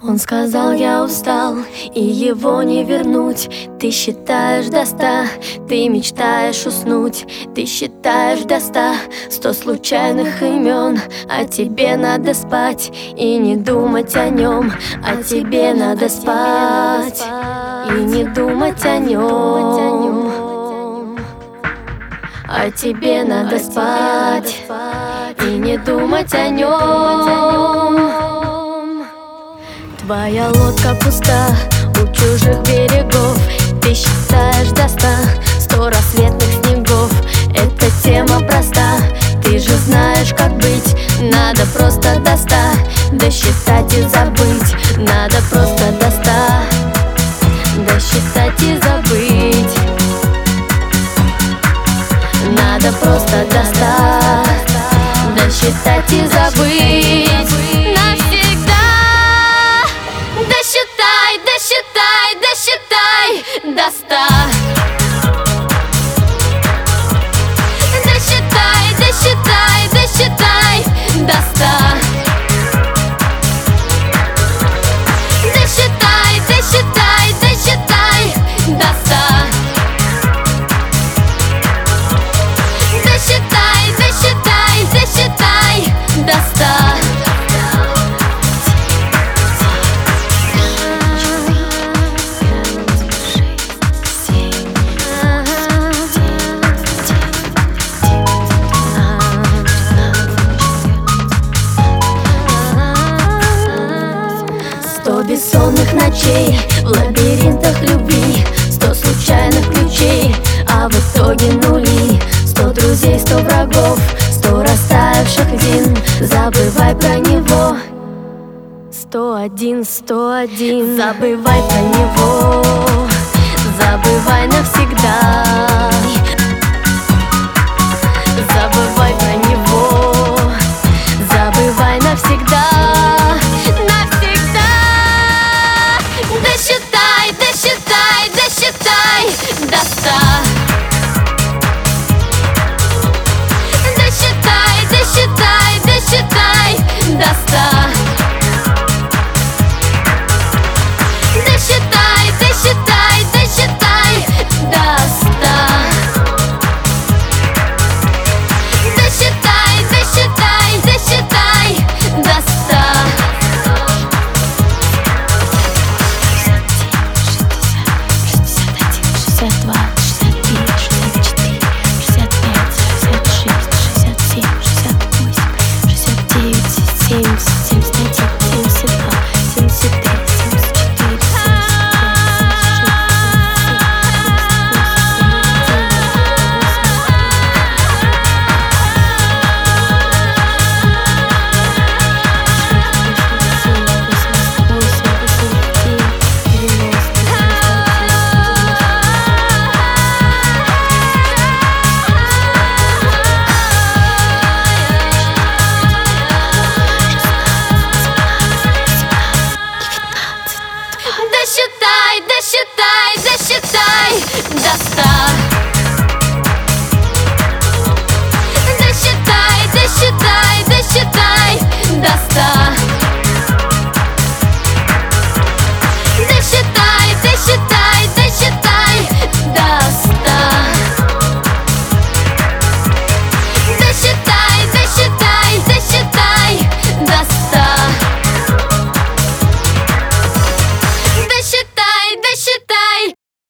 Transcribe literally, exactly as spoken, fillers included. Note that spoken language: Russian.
Он сказал: я устал, и его не вернуть. Ты считаешь до ста, ты мечтаешь уснуть. Ты считаешь до ста, сто случайных имен. А тебе надо спать и не думать о нем. А тебе надо спать и не думать о нем. А тебе надо спать и не думать о нем. Твоя лодка пуста у чужих берегов. Ты считаешь до ста, сто рассветных снегов. Эта тема проста, ты же знаешь, как быть. Надо просто до ста досчитать и забыть. Надо просто до ста досчитать и забыть. Надо просто до ста досчитать и забыть. Навсегда досчитай, досчитай, досчитай до ста. Досчитай, досчитай, досчитай до ста. Досчитай, досчитай, досчитай до ста. Досчитай, досчитай, досчитай до ста. Сто бессонных ночей в лабиринтах любви. Сто случайных ключей, а в итоге нули. Сто друзей, сто врагов, сто растаявших дин. Забывай про него. Сто один, сто один. Забывай про него. Забывай навсегда. Забывай про него. Забывай навсегда. Навсегда. Досчитай, досчитай, досчитай до ста. Досчитай, досчитай, досчитай до ста. Досчитай, досчитай, досчитай до ста. Досчитай, досчитай, досчитай до ста. шестьдесят два, шестьдесят три, шестьдесят четыре, шестьдесят пять, шестьдесят шесть, шестьдесят семь, шестьдесят восемь, шестьдесят девять, семьдесят.